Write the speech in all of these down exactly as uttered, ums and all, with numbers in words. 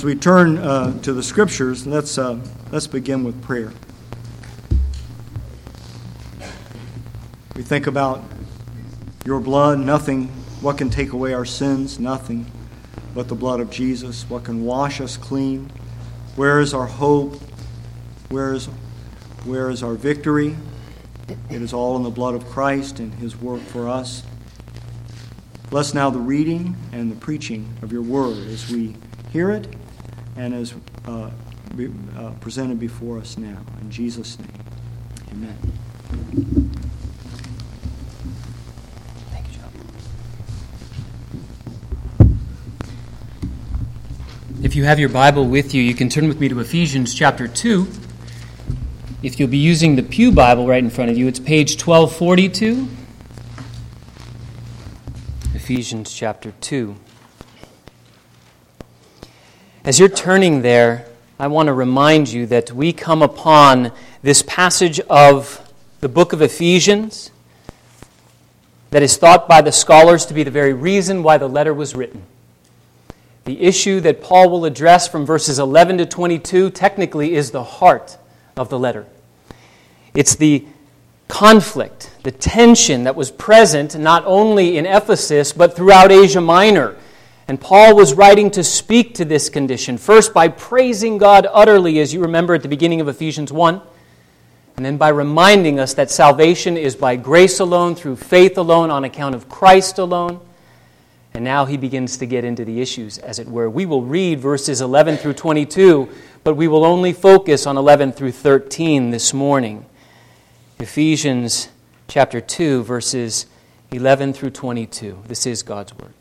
As we turn uh, to the Scriptures, let's uh, let's begin with prayer. We think about your blood, nothing, what can take away our sins? Nothing but the blood of Jesus. What can wash us clean? Where is our hope? Where is, where is our victory? It is all in the blood of Christ and His work for us. Bless now the reading and the preaching of your word as we hear it and as uh, be, uh, presented before us now. In Jesus' name, amen. Thank you, John. If you have your Bible with you, you can turn with me to Ephesians chapter two. If you'll be using the Pew Bible right in front of you, it's page twelve forty-two. Ephesians chapter two. As you're turning there, I want to remind you that we come upon this passage of the book of Ephesians that is thought by the scholars to be the very reason why the letter was written. The issue that Paul will address from verses eleven to twenty-two technically is the heart of the letter. It's the conflict, the tension that was present not only in Ephesus but throughout Asia Minor. And Paul was writing to speak to this condition, first by praising God utterly, as you remember at the beginning of Ephesians one, and then by reminding us that salvation is by grace alone, through faith alone, on account of Christ alone. And now he begins to get into the issues, as it were. We will read verses eleven through twenty-two, but we will only focus on eleven through thirteen this morning. Ephesians chapter two, verses eleven through twenty-two. This is God's word.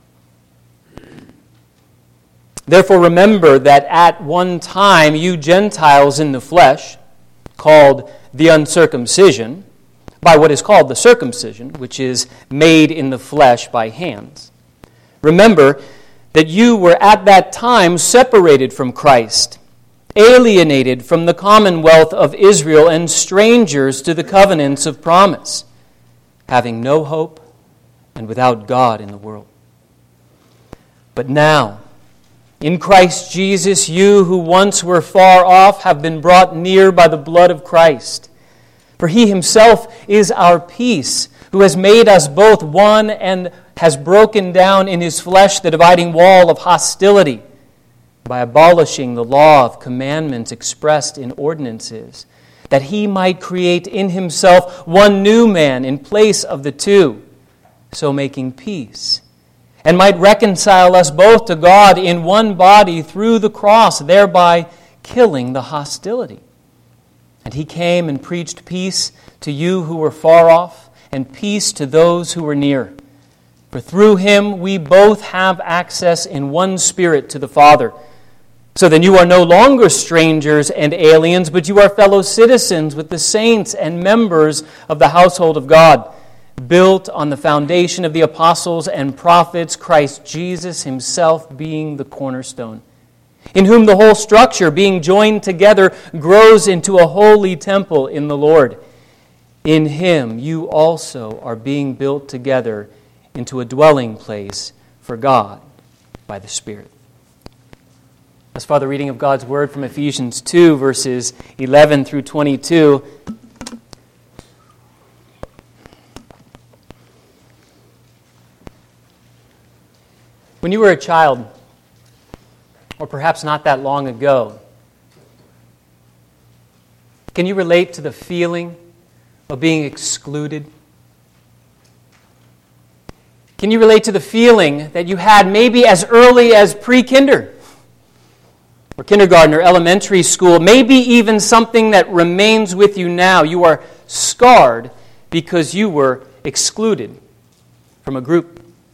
Therefore remember that at one time you Gentiles in the flesh, called the uncircumcision, by what is called the circumcision, which is made in the flesh by hands. Remember that you were at that time separated from Christ, alienated from the commonwealth of Israel and strangers to the covenants of promise, having no hope and without God in the world. But now, in Christ Jesus, you who once were far off have been brought near by the blood of Christ. For He Himself is our peace, who has made us both one and has broken down in His flesh the dividing wall of hostility by abolishing the law of commandments expressed in ordinances, that He might create in Himself one new man in place of the two, so making peace, and might reconcile us both to God in one body through the cross, thereby killing the hostility. And He came and preached peace to you who were far off, and peace to those who were near. For through Him we both have access in one Spirit to the Father. So then you are no longer strangers and aliens, but you are fellow citizens with the saints and members of the household of God, built on the foundation of the apostles and prophets, Christ Jesus Himself being the cornerstone, in whom the whole structure, being joined together, grows into a holy temple in the Lord. In Him you also are being built together into a dwelling place for God by the Spirit. As for the reading of God's Word from Ephesians two, verses eleven through twenty-two, when you were a child, or perhaps not that long ago, can you relate to the feeling of being excluded? Can you relate to the feeling that you had maybe as early as pre-kinder, or kindergarten, or elementary school, maybe even something that remains with you now? You are scarred because you were excluded from a group.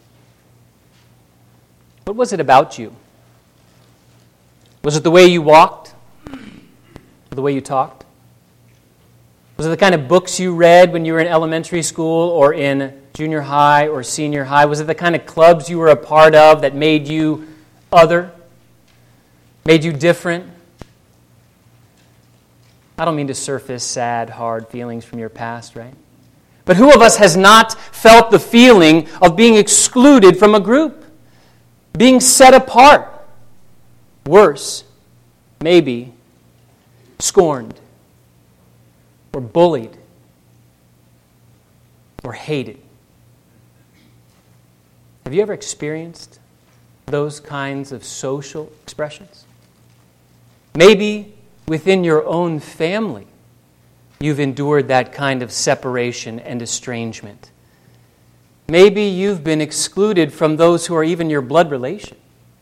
What was it about you? Was it the way you walked? Or the way you talked? Was it the kind of books you read when you were in elementary school or in junior high or senior high? Was it the kind of clubs you were a part of that made you other? Made you different? I don't mean to surface sad, hard feelings from your past, right? But who of us has not felt the feeling of being excluded from a group? Being set apart? Worse, maybe scorned or bullied or hated. Have you ever experienced those kinds of social expressions? Maybe within your own family, you've endured that kind of separation and estrangement. Maybe you've been excluded from those who are even your blood relation.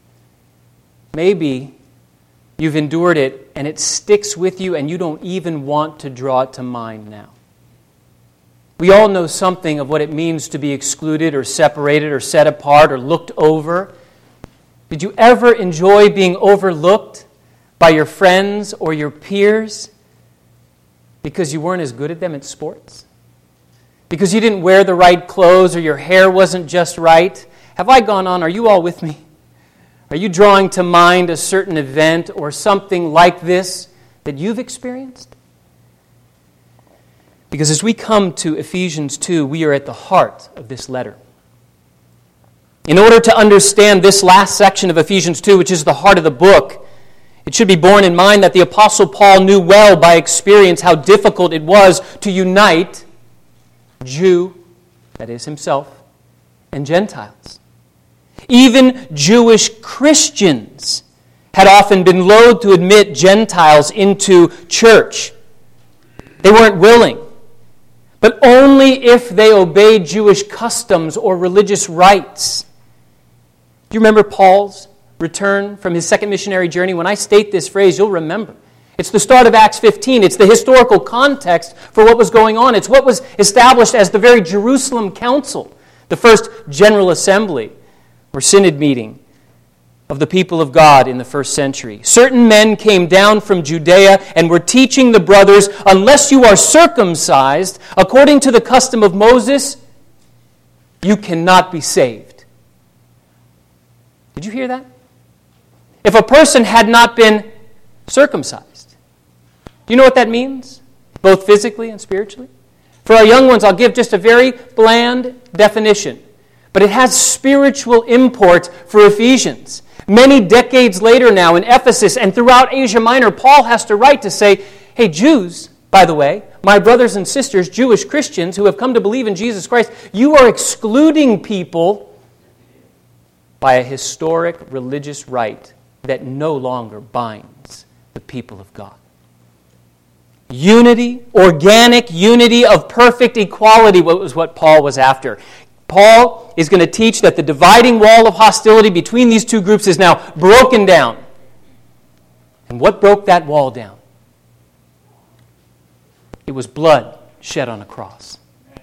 Maybe you've endured it and it sticks with you and you don't even want to draw it to mind now. We all know something of what it means to be excluded or separated or set apart or looked over. Did you ever enjoy being overlooked by your friends or your peers because you weren't as good at them at sports? Because you didn't wear the right clothes or your hair wasn't just right? Have I gone on? Are you all with me? Are you drawing to mind a certain event or something like this that you've experienced? Because as we come to Ephesians two, we are at the heart of this letter. In order to understand this last section of Ephesians two, which is the heart of the book, it should be borne in mind that the Apostle Paul knew well by experience how difficult it was to unite Jew, that is himself, and Gentiles. Even Jewish Christians had often been loath to admit Gentiles into church. They weren't willing, but only if they obeyed Jewish customs or religious rites. Do you remember Paul's return from his second missionary journey? When I state this phrase, you'll remember. It's the start of Acts fifteen. It's the historical context for what was going on. It's what was established as the very Jerusalem Council, the first general assembly or synod meeting of the people of God in the first century. Certain men came down from Judea and were teaching the brothers, unless you are circumcised according to the custom of Moses, you cannot be saved. Did you hear that? If a person had not been circumcised, do you know what that means? Both physically and spiritually? For our young ones, I'll give just a very bland definition, but it has spiritual import for Ephesians. Many decades later now in Ephesus and throughout Asia Minor, Paul has to write to say, hey, Jews, by the way, my brothers and sisters, Jewish Christians who have come to believe in Jesus Christ, you are excluding people by a historic religious rite that no longer binds the people of God. Unity, organic unity of perfect equality was what Paul was after. Paul is going to teach that the dividing wall of hostility between these two groups is now broken down. And what broke that wall down? It was blood shed on a cross.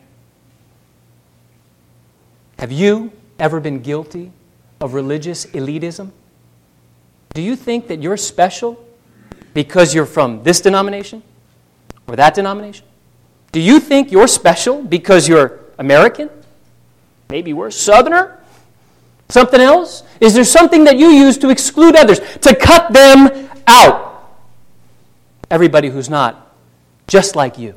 Have you ever been guilty of religious elitism? Do you think that you're special because you're from this denomination or that denomination? Do you think you're special because you're American? Maybe we're Southerner? Something else? Is there something that you use to exclude others, to cut them out? Everybody who's not just like you.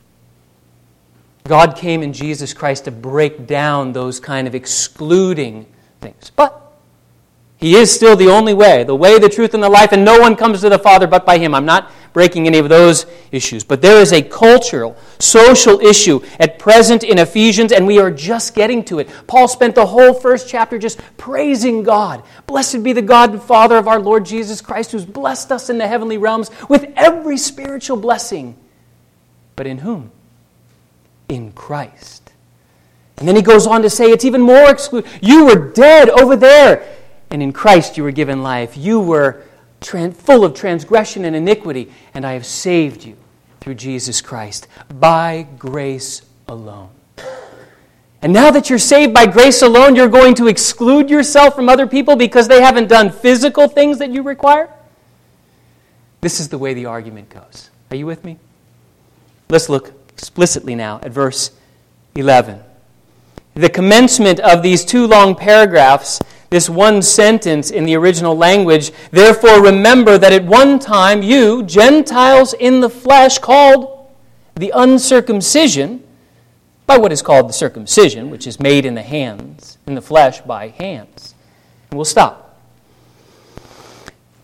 God came in Jesus Christ to break down those kind of excluding things. But He is still the only way, the way, the truth, and the life, and no one comes to the Father but by Him. I'm not breaking any of those issues. But there is a cultural, social issue at present in Ephesians, and we are just getting to it. Paul spent the whole first chapter just praising God. Blessed be the God and Father of our Lord Jesus Christ, who's blessed us in the heavenly realms with every spiritual blessing. But in whom? In Christ. And then he goes on to say it's even more exclusive. You were dead over there, and in Christ you were given life. You were Trans- full of transgression and iniquity, and I have saved you through Jesus Christ, by grace alone. And now that you're saved by grace alone, you're going to exclude yourself from other people because they haven't done physical things that you require? This is the way the argument goes. Are you with me? Let's look explicitly now at verse eleven. The commencement of these two long paragraphs, this one sentence in the original language, therefore remember that at one time you, Gentiles in the flesh, called the uncircumcision, by what is called the circumcision, which is made in the hands, in the flesh by hands. And we'll stop.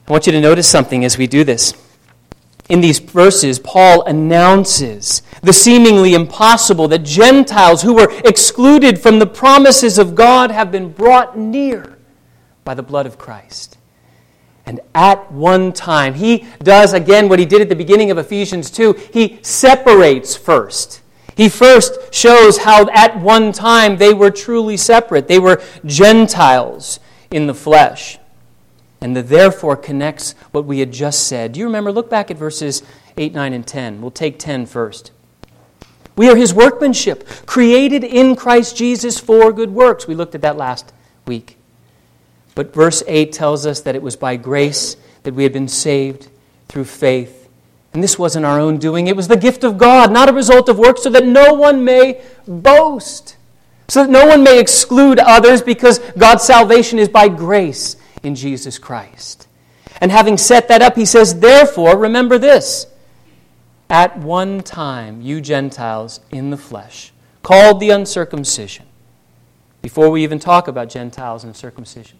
I want you to notice something as we do this. In these verses, Paul announces the seemingly impossible, that Gentiles who were excluded from the promises of God have been brought near by the blood of Christ. And at one time, he does again what he did at the beginning of Ephesians two. He separates first. He first shows how at one time they were truly separate. They were Gentiles in the flesh. And the therefore connects what we had just said. Do you remember? Look back at verses eight, nine, and ten. We'll take ten first. We are his workmanship, created in Christ Jesus for good works. We looked at that last week. But verse eight tells us that it was by grace that we had been saved through faith. And this wasn't our own doing. It was the gift of God, not a result of works, so that no one may boast. So that no one may exclude others, because God's salvation is by grace in Jesus Christ. And having set that up, he says, therefore, remember this. At one time, you Gentiles in the flesh, called the uncircumcision, before we even talk about Gentiles and circumcision.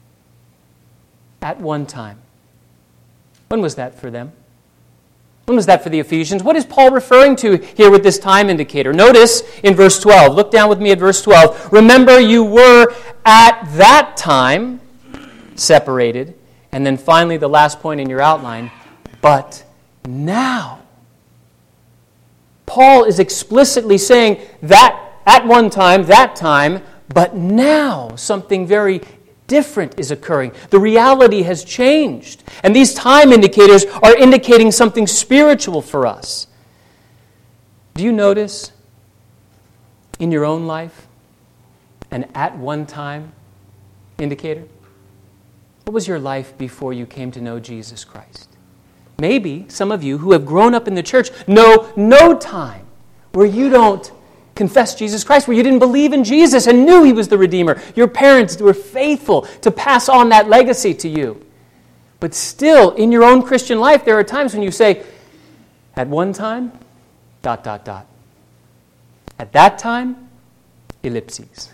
At one time. When was that for them? When was that for the Ephesians? What is Paul referring to here with this time indicator? Notice in verse twelve. Look down with me at verse twelve. Remember, you were at that time separated. And then finally, the last point in your outline, but now. Paul is explicitly saying that at one time, that time, but now something very different is occurring. The reality has changed. And these time indicators are indicating something spiritual for us. Do you notice in your own life an at one time indicator? What was your life before you came to know Jesus Christ? Maybe some of you who have grown up in the church know no time where you don't confess Jesus Christ, where you didn't believe in Jesus and knew he was the Redeemer. Your parents were faithful to pass on that legacy to you. But still, in your own Christian life, there are times when you say, at one time, dot, dot, dot. At that time, ellipses.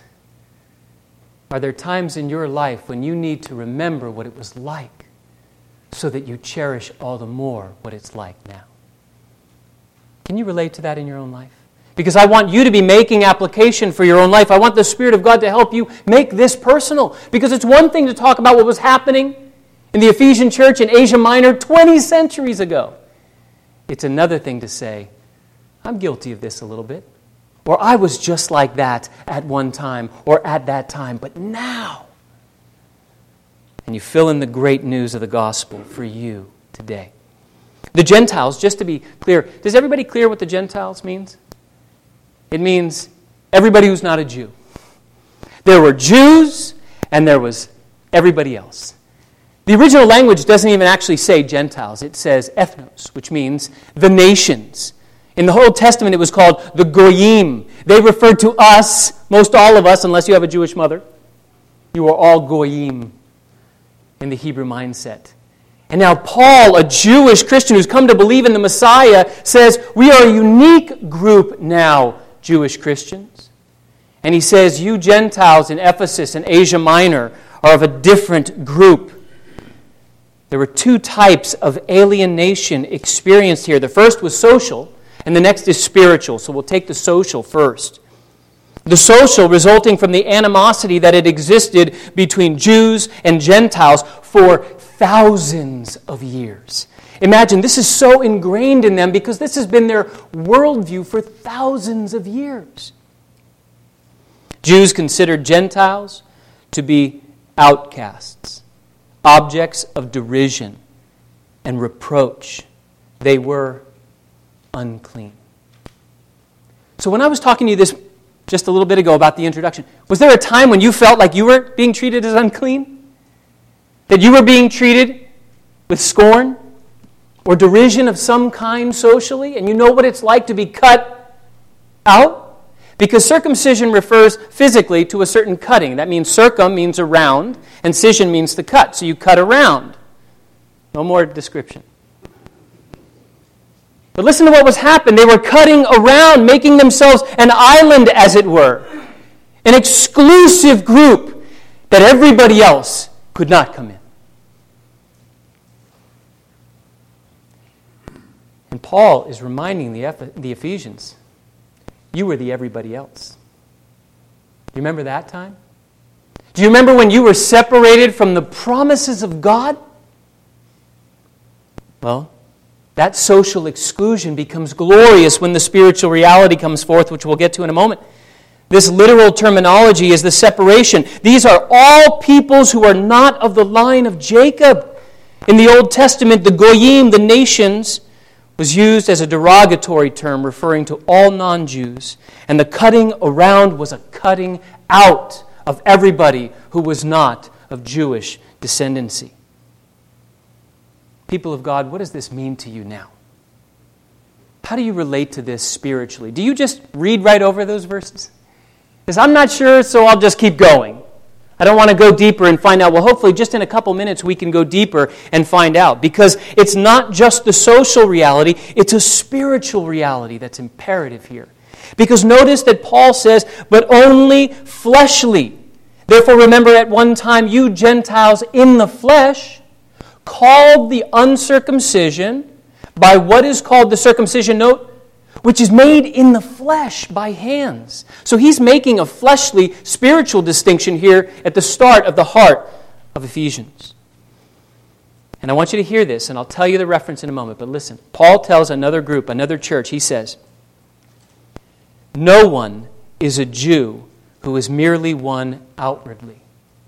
Are there times in your life when you need to remember what it was like so that you cherish all the more what it's like now? Can you relate to that in your own life? Because I want you to be making application for your own life. I want the Spirit of God to help you make this personal. Because it's one thing to talk about what was happening in the Ephesian church in Asia Minor twenty centuries ago. It's another thing to say, I'm guilty of this a little bit. Or I was just like that at one time or at that time, but now. And you fill in the great news of the gospel for you today. The Gentiles, just to be clear, does everybody clear what the Gentiles means? It means everybody who's not a Jew. There were Jews and there was everybody else. The original language doesn't even actually say Gentiles. It says ethnos, which means the nations. In the Old Testament, it was called the Goyim. They referred to us, most all of us, unless you have a Jewish mother. You are all Goyim in the Hebrew mindset. And now Paul, a Jewish Christian who's come to believe in the Messiah, says, we are a unique group now, Jewish Christians. And he says, you Gentiles in Ephesus and Asia Minor are of a different group. There were two types of alienation experienced here. The first was social, and the next is spiritual. So we'll take the social first. The social resulting from the animosity that had existed between Jews and Gentiles for thousands of years. Imagine, this is so ingrained in them because this has been their worldview for thousands of years. Jews considered Gentiles to be outcasts, objects of derision and reproach. They were unclean. So when I was talking to you this just a little bit ago about the introduction, was there a time when you felt like you were being treated as unclean? That you were being treated with scorn or derision of some kind socially, and you know what it's like to be cut out? Because circumcision refers physically to a certain cutting. That means circum means around, and cision means to cut. So you cut around. No more description. But listen to what was happening. They were cutting around, making themselves an island, as it were. An exclusive group that everybody else could not come in. And Paul is reminding the, Eph- the Ephesians, you were the everybody else. Do you remember that time? Do you remember when you were separated from the promises of God? Well, that social exclusion becomes glorious when the spiritual reality comes forth, which we'll get to in a moment. This literal terminology is the separation. These are all peoples who are not of the line of Jacob. In the Old Testament, the Goyim, the nations, was used as a derogatory term referring to all non-Jews. And the cutting around was a cutting out of everybody who was not of Jewish descendancy. People of God, what does this mean to you now? How do you relate to this spiritually? Do you just read right over those verses? Because I'm not sure, so I'll just keep going. I don't want to go deeper and find out. Well, hopefully just in a couple minutes we can go deeper and find out. Because it's not just the social reality, it's a spiritual reality that's imperative here. Because notice that Paul says, but only fleshly. Therefore remember at one time you Gentiles in the flesh, called the uncircumcision by what is called the circumcision, note, which is made in the flesh by hands. So he's making a fleshly, spiritual distinction here at the start of the heart of Ephesians. And I want you to hear this, and I'll tell you the reference in a moment, but listen. Paul tells another group, another church, he says, no one is a Jew who is merely one outwardly,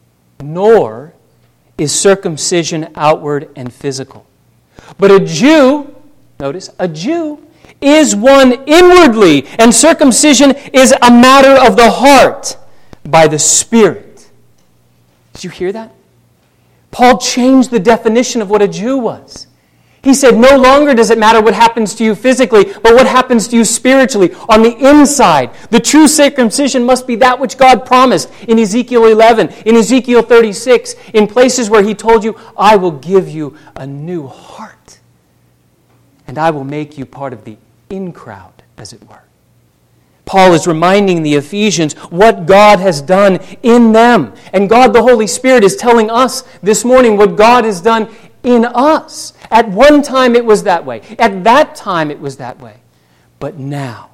nor is circumcision outward and physical. But a Jew, notice, a Jew is one inwardly, and circumcision is a matter of the heart by the Spirit. Did you hear that? Paul changed the definition of what a Jew was. He said, no longer does it matter what happens to you physically, but what happens to you spiritually, on the inside. The true circumcision must be that which God promised in Ezekiel eleven, in Ezekiel thirty-six, in places where He told you, I will give you a new heart, and I will make you part of the in crowd, as it were. Paul is reminding the Ephesians what God has done in them. And God the Holy Spirit is telling us this morning what God has done in us. At one time it was that way. At that time it was that way. But now,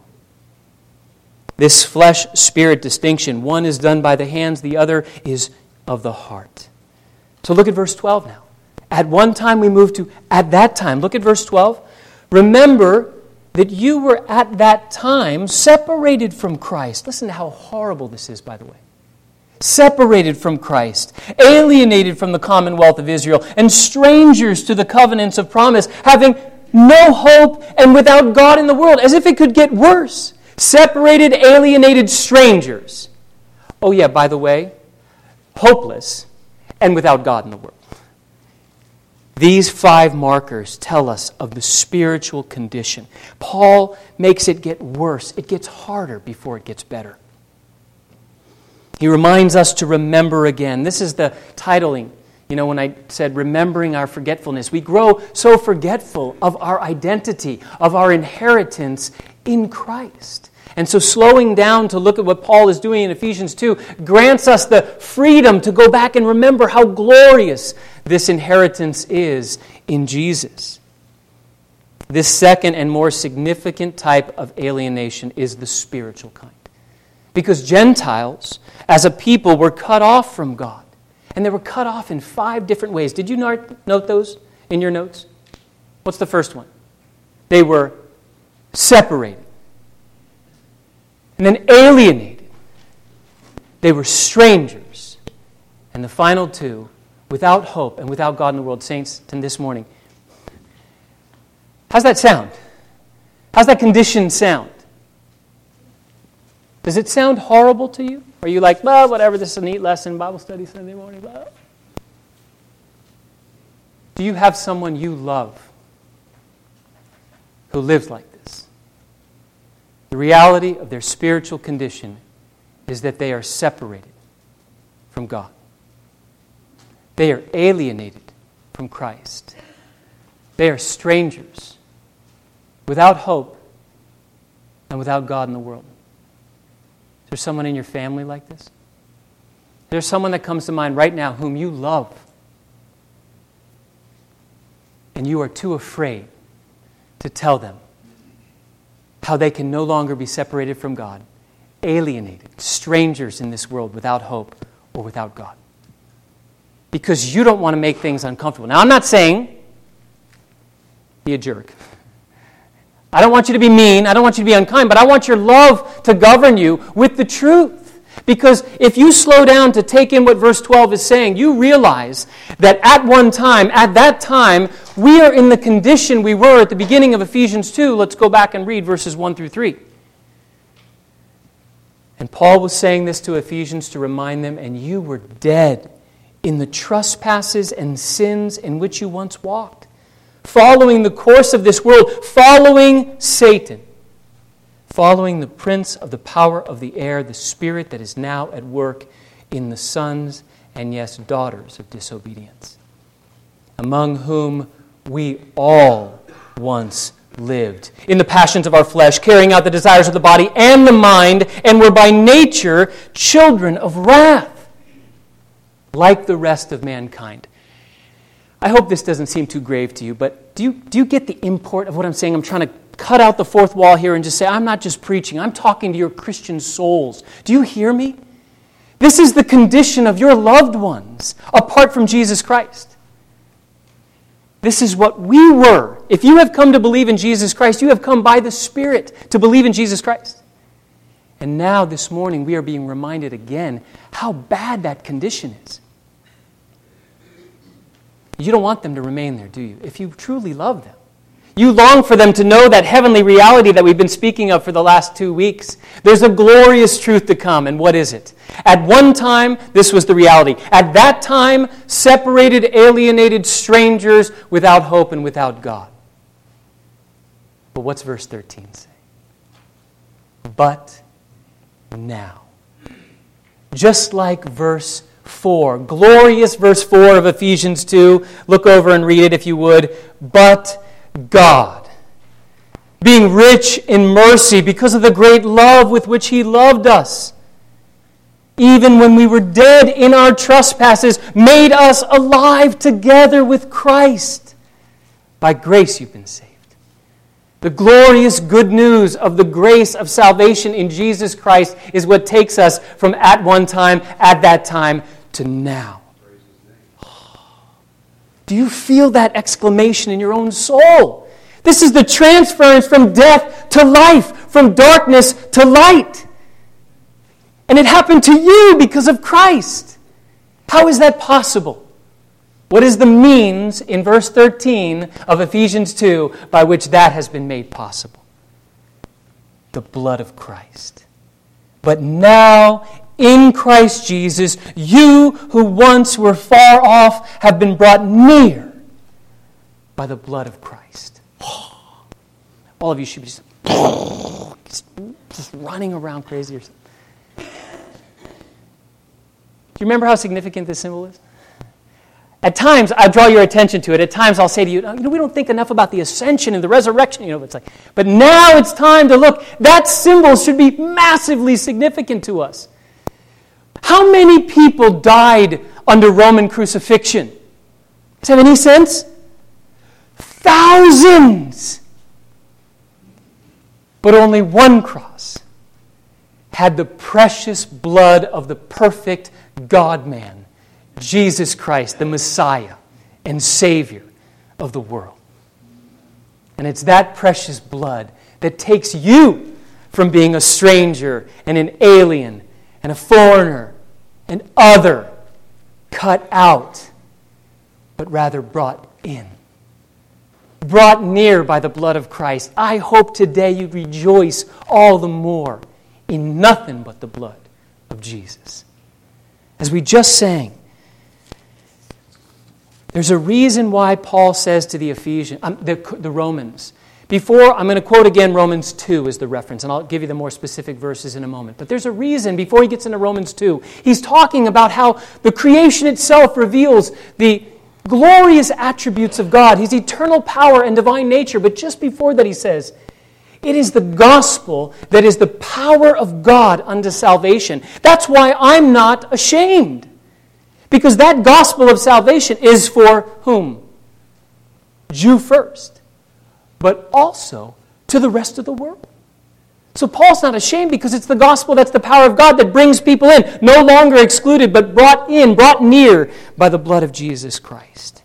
this flesh-spirit distinction, one is done by the hands, the other is of the heart. So look at verse twelve now. At one time we move to at that time. Look at verse twelve. Remember that you were at that time separated from Christ. Listen to how horrible this is, by the way. Separated from Christ, alienated from the commonwealth of Israel, and strangers to the covenants of promise, having no hope and without God in the world, as if it could get worse. Separated, alienated strangers. Oh yeah, by the way, hopeless and without God in the world. These five markers tell us of the spiritual condition. Paul makes it get worse. It gets harder before it gets better. He reminds us to remember again. This is the titling. You know, when I said remembering our forgetfulness, we grow so forgetful of our identity, of our inheritance in Christ. And so slowing down to look at what Paul is doing in Ephesians two grants us the freedom to go back and remember how glorious this inheritance is in Jesus. This second and more significant type of alienation is the spiritual kind. Because Gentiles, as a people, were cut off from God. And they were cut off in five different ways. Did you note those in your notes? What's the first one? They were separated. And then alienated. They were strangers. And the final two, without hope and without God in the world. Saints, this morning, how's that sound? How's that condition sound? Does it sound horrible to you? Are you like, well, whatever, this is a neat lesson, Bible study Sunday morning, blah. Do you have someone you love who lives like this? The reality of their spiritual condition is that they are separated from God. They are alienated from Christ. They are strangers, without hope and without God in the world. Is there someone in your family like this? There's someone that comes to mind right now whom you love, and you are too afraid to tell them how they can no longer be separated from God, alienated, strangers in this world without hope or without God. Because you don't want to make things uncomfortable. Now, I'm not saying be a jerk. I don't want you to be mean. I don't want you to be unkind. But I want your love to govern you with the truth. Because if you slow down to take in what verse twelve is saying, you realize that at one time, at that time, we are in the condition we were at the beginning of Ephesians two. Let's go back and read verses one through three. And Paul was saying this to Ephesians to remind them, and you were dead in the trespasses and sins in which you once walked, following the course of this world, following Satan, following the prince of the power of the air, the spirit that is now at work in the sons and, yes, daughters of disobedience, among whom we all once lived in the passions of our flesh, carrying out the desires of the body and the mind, and were by nature children of wrath, like the rest of mankind. I hope this doesn't seem too grave to you, but do you, do you get the import of what I'm saying? I'm trying to cut out the fourth wall here and just say, I'm not just preaching, I'm talking to your Christian souls. Do you hear me? This is the condition of your loved ones apart from Jesus Christ. This is what we were. If you have come to believe in Jesus Christ, you have come by the Spirit to believe in Jesus Christ. And now this morning we are being reminded again how bad that condition is. You don't want them to remain there, do you? If you truly love them. You long for them to know that heavenly reality that we've been speaking of for the last two weeks. There's a glorious truth to come, and what is it? At one time, this was the reality. At that time, separated, alienated strangers without hope and without God. But what's verse thirteen say? But now. Just like verse four, glorious verse four of Ephesians two. Look over and read it if you would. But God, being rich in mercy because of the great love with which He loved us, even when we were dead in our trespasses, made us alive together with Christ. By grace you've been saved. The glorious good news of the grace of salvation in Jesus Christ is what takes us from at one time, at that time, to now. Do you feel that exclamation in your own soul? This is the transference from death to life, from darkness to light. And it happened to you because of Christ. How is that possible? What is the means in verse thirteen of Ephesians two by which that has been made possible? The blood of Christ. But now, in Christ Jesus, you who once were far off have been brought near by the blood of Christ. All of you should be just, just, just running around crazy or something. Do you remember how significant this symbol is? At times, I draw your attention to it. At times, I'll say to you, you know, we don't think enough about the ascension and the resurrection. You know, it's like, but now it's time to look. That symbol should be massively significant to us. How many people died under Roman crucifixion? Does that have any sense? Thousands. But only one cross had the precious blood of the perfect God-man, Jesus Christ, the Messiah and Savior of the world. And it's that precious blood that takes you from being a stranger and an alien and a foreigner and other, cut out, but rather brought in. Brought near by the blood of Christ. I hope today you rejoice all the more in nothing but the blood of Jesus. As we just sang, there's a reason why Paul says to the Ephesians, um, the, the Romans, before, I'm going to quote again Romans two as the reference, and I'll give you the more specific verses in a moment. But there's a reason, before he gets into Romans two, he's talking about how the creation itself reveals the glorious attributes of God, His eternal power and divine nature. But just before that he says, it is the gospel that is the power of God unto salvation. That's why I'm not ashamed. Because that gospel of salvation is for whom? Jew first. but also to the rest of the world. So Paul's not ashamed because it's the gospel that's the power of God that brings people in, no longer excluded, but brought in, brought near by the blood of Jesus Christ.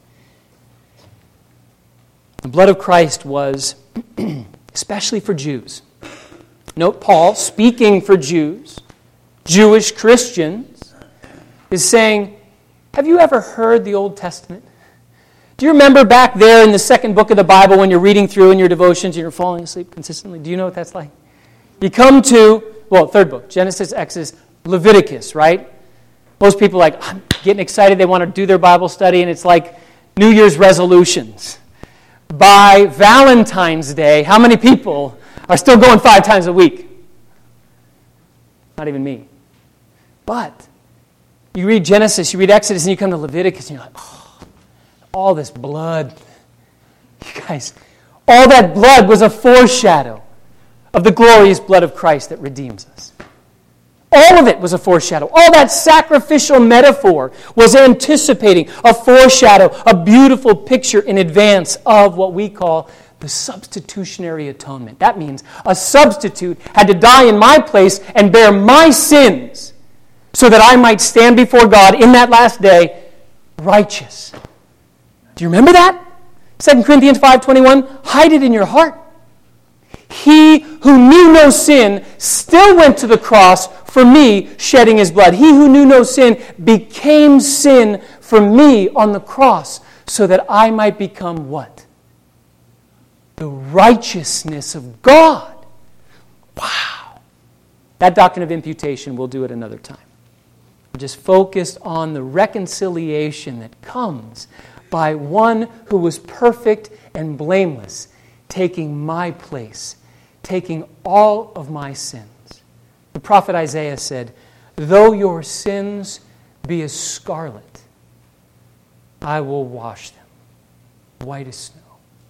The blood of Christ was especially for Jews. Note Paul, speaking for Jews, Jewish Christians, is saying, have you ever heard the Old Testament? Do you remember back there in the second book of the Bible when you're reading through in your devotions and you're falling asleep consistently? Do you know what that's like? You come to, well, third book, Genesis, Exodus, Leviticus, right? Most people are like, I'm getting excited. They want to do their Bible study, and it's like New Year's resolutions. By Valentine's Day, how many people are still going five times a week? Not even me. But you read Genesis, you read Exodus, and you come to Leviticus, and you're like, oh, all this blood. You guys, all that blood was a foreshadow of the glorious blood of Christ that redeems us. All of it was a foreshadow. All that sacrificial metaphor was anticipating a foreshadow, a beautiful picture in advance of what we call the substitutionary atonement. That means a substitute had to die in my place and bear my sins so that I might stand before God in that last day righteous. Do you remember that? Second Corinthians five twenty-one, hide it in your heart. He who knew no sin still went to the cross for me, shedding his blood. He who knew no sin became sin for me on the cross so that I might become what? The righteousness of God. Wow. That doctrine of imputation, we'll do it another time. We're just focused on the reconciliation that comes by one who was perfect and blameless, taking my place, taking all of my sins. The prophet Isaiah said, though your sins be as scarlet, I will wash them white as snow.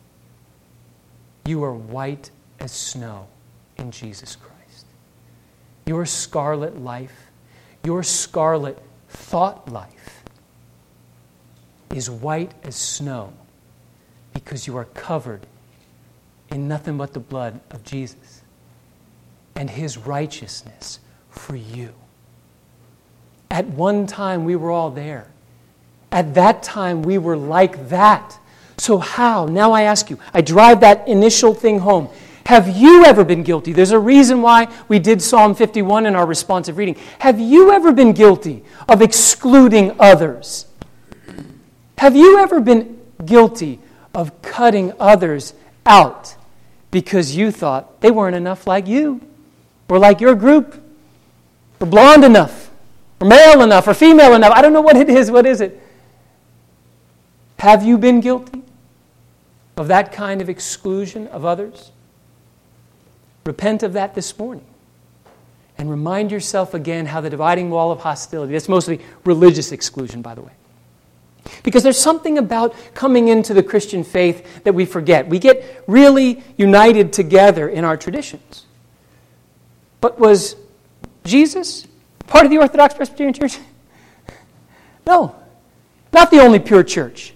You are white as snow in Jesus Christ. Your scarlet life, your scarlet thought life is white as snow because you are covered in nothing but the blood of Jesus and his righteousness for you. At one time, we were all there. At that time, we were like that. So how? Now I ask you, I drive that initial thing home. Have you ever been guilty? There's a reason why we did Psalm fifty-one in our responsive reading. Have you ever been guilty of excluding others? Have you ever been guilty of cutting others out because you thought they weren't enough like you, or like your group, or blonde enough, or male enough, or female enough? I don't know what it is. What is it? Have you been guilty of that kind of exclusion of others? Repent of that this morning. And remind yourself again how the dividing wall of hostility, that's mostly religious exclusion, by the way. Because there's something about coming into the Christian faith that we forget. We get really united together in our traditions. But was Jesus part of the Orthodox Presbyterian Church? No, not the only pure church.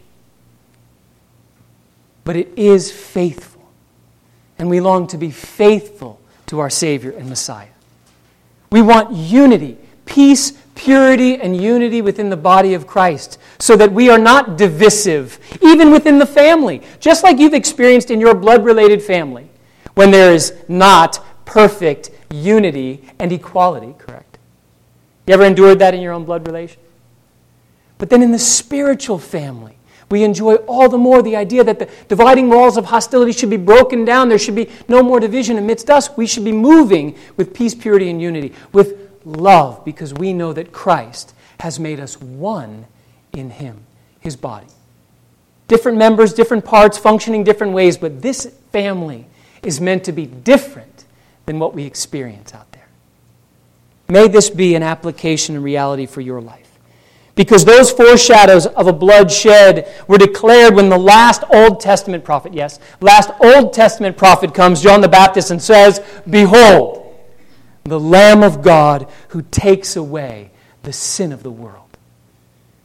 But it is faithful. And we long to be faithful to our Savior and Messiah. We want unity, peace, purity, and unity within the body of Christ so that we are not divisive, even within the family. Just like you've experienced in your blood-related family when there is not perfect unity and equality, correct? You ever endured that in your own blood relation? But then in the spiritual family, we enjoy all the more the idea that the dividing walls of hostility should be broken down. There should be no more division amidst us. We should be moving with peace, purity, and unity, with love, because we know that Christ has made us one in Him, His body. Different members, different parts, functioning different ways, but this family is meant to be different than what we experience out there. May this be an application and reality for your life. Because those foreshadows of a blood shed were declared when the last Old Testament prophet, yes, last Old Testament prophet comes, John the Baptist, and says, "Behold, the Lamb of God who takes away the sin of the world."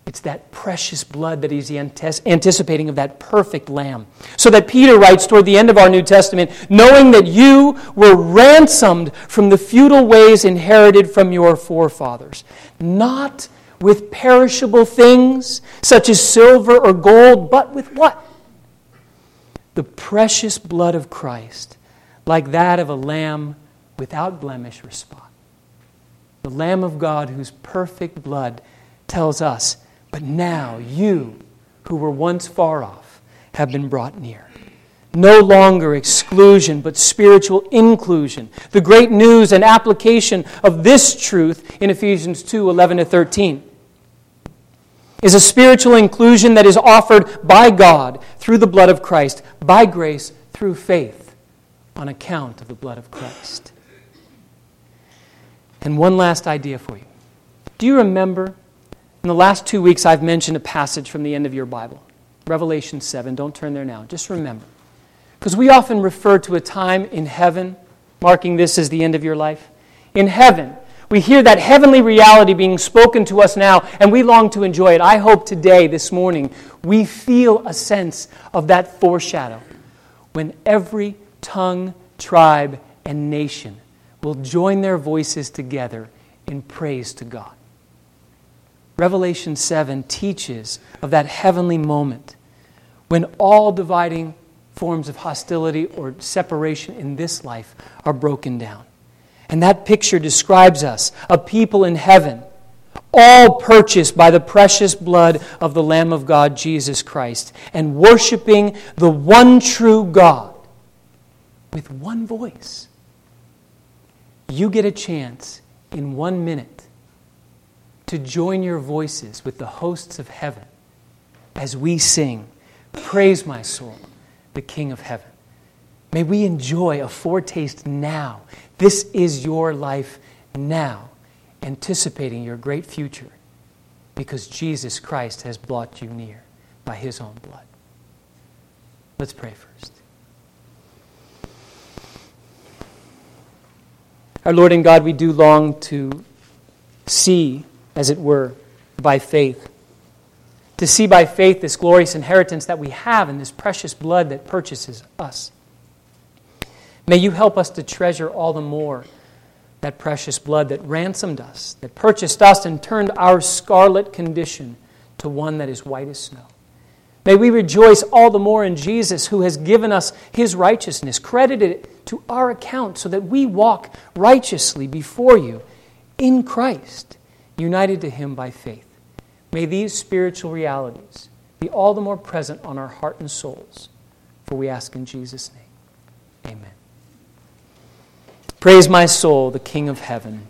It's that precious blood that he's anticipating of that perfect lamb. So that Peter writes toward the end of our New Testament, knowing that you were ransomed from the futile ways inherited from your forefathers, not with perishable things such as silver or gold, but with what? The precious blood of Christ, like that of a lamb without blemish or spot. The Lamb of God whose perfect blood tells us, but now you, who were once far off, have been brought near. No longer exclusion, but spiritual inclusion. The great news and application of this truth in Ephesians two, eleven to thirteen is a spiritual inclusion that is offered by God through the blood of Christ, by grace, through faith, on account of the blood of Christ. And one last idea for you. Do you remember, in the last two weeks I've mentioned a passage from the end of your Bible, Revelation seven. Don't turn there now. Just remember. Because we often refer to a time in heaven, marking this as the end of your life. In heaven, we hear that heavenly reality being spoken to us now, and we long to enjoy it. I hope today, this morning, we feel a sense of that foreshadow when every tongue, tribe, and nation will join their voices together in praise to God. Revelation seven teaches of that heavenly moment when all dividing forms of hostility or separation in this life are broken down. And that picture describes us, a people in heaven, all purchased by the precious blood of the Lamb of God, Jesus Christ, and worshiping the one true God with one voice. You get a chance in one minute to join your voices with the hosts of heaven as we sing, "Praise my soul, the King of heaven." May we enjoy a foretaste now. This is your life now, anticipating your great future, because Jesus Christ has brought you near by His own blood. Let's pray first. Our Lord and God, we do long to see, as it were, by faith. To see by faith this glorious inheritance that we have in this precious blood that purchases us. May you help us to treasure all the more that precious blood that ransomed us, that purchased us and turned our scarlet condition to one that is white as snow. May we rejoice all the more in Jesus, who has given us His righteousness, credited it to our account so that we walk righteously before you in Christ, united to Him by faith. May these spiritual realities be all the more present on our heart and souls, for we ask in Jesus' name. Amen. Praise my soul, the King of heaven.